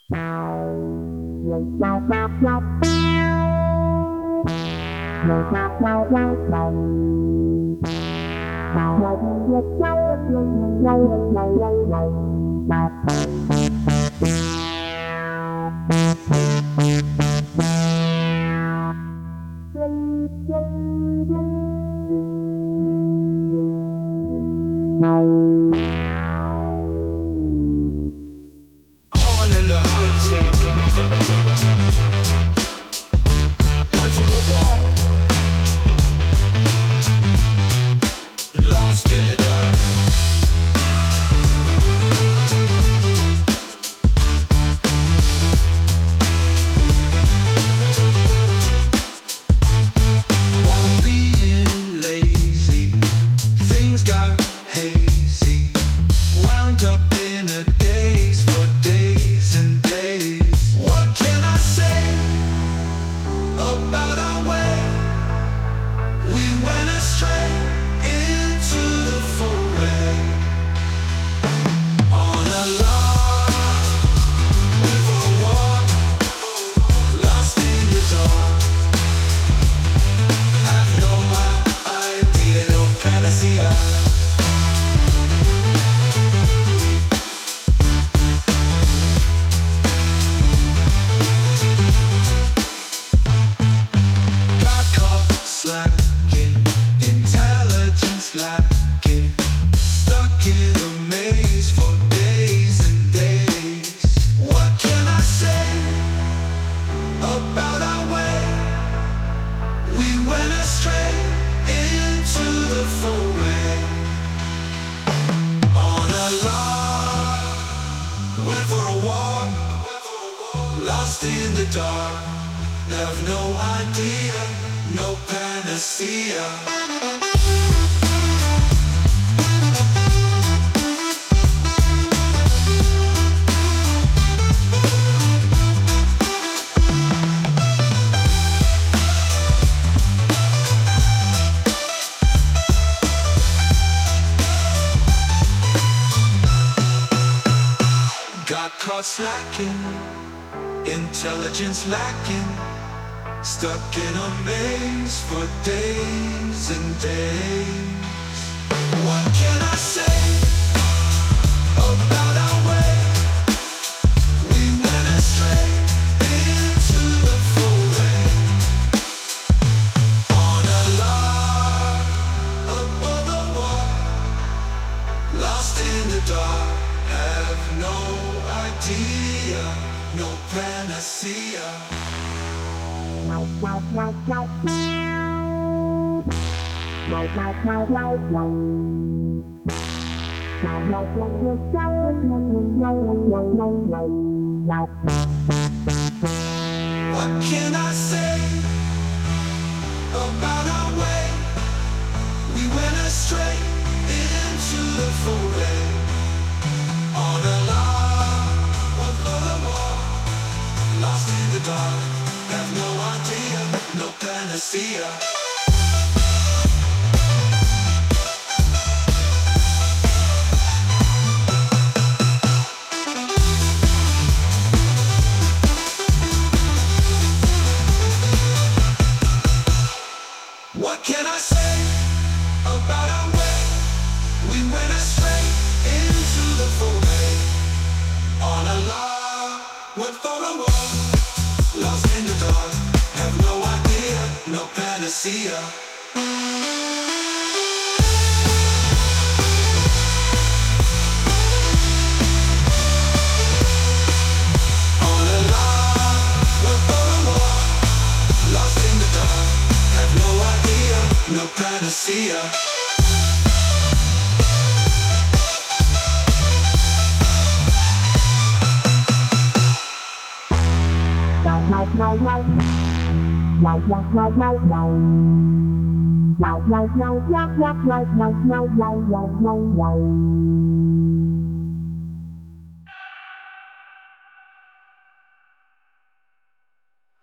Slacking, intelligence lacking, stuck in a maze for days and days. What can I say about our way? We went astray into the foray, on a lark above the wall, lost in the dark, have no idea, no panacea. What can I say about our way? We went astray into the foray, on a lark above the wall, lost in the dark, have no idea, no panacea. What can I say about our way? We went astray into the foray, on a lark went for a walk, lost in the dark, have no idea, no panacea. On a lark went for a walk, lost in the dark, have no idea, no panacea.